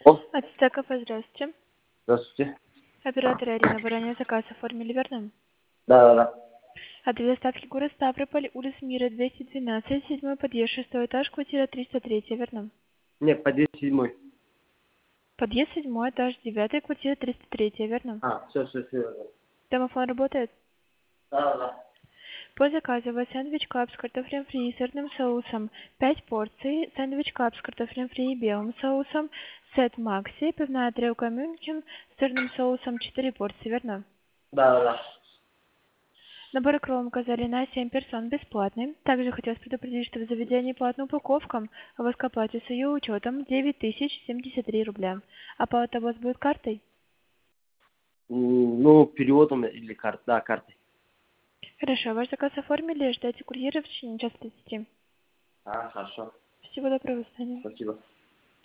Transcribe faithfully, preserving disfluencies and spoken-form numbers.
О, От Стекова, здравствуйте. здравствуйте. Оператор Ирина, вы ранее заказ оформили, верно? Да, да, да. Адрес доставки город Ставрополь, улица Мира, двести двенадцать, седьмой подъезд, шестой этаж, квартира триста три, верно? Нет, подъезд седьмой. Подъезд седьмой этаж, девятый, квартира триста три, верно? А, все, все, все. Домофон работает? Да, да, да. По заказу у вас сэндвич кап с картофелем фри и сырным соусом пять порций, сэндвич кап с картофелем фри и белым соусом, сет Макси, пивная тарелка Мюнхен с сырным соусом четыре порции, верно? Да, да, да. Набор икру указали на семь персон бесплатный. Также хотелось предупредить, что в заведении платная упаковка, а в оплате с ее учетом девять тысяч семьдесят три рубля. Оплата у вас будет картой? М, Ну, переводом или карт, да, картой. Хорошо, ваш заказ оформили, ждайте курьера в течение часа тридцати. А, хорошо. Всего доброго, до свидания. Спасибо.